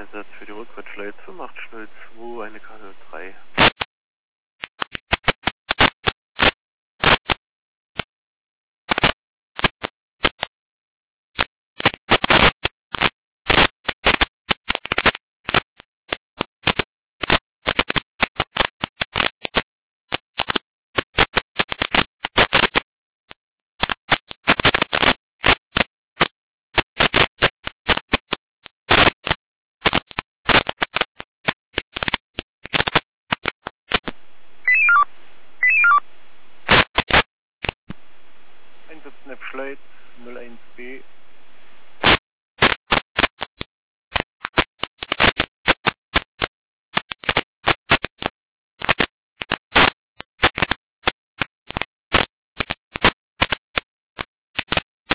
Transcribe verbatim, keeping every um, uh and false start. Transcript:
Einsatz für die Rückwärtsschleife fünf acht null zwei, eine K null drei. Einsatz Snapschleit null eins B.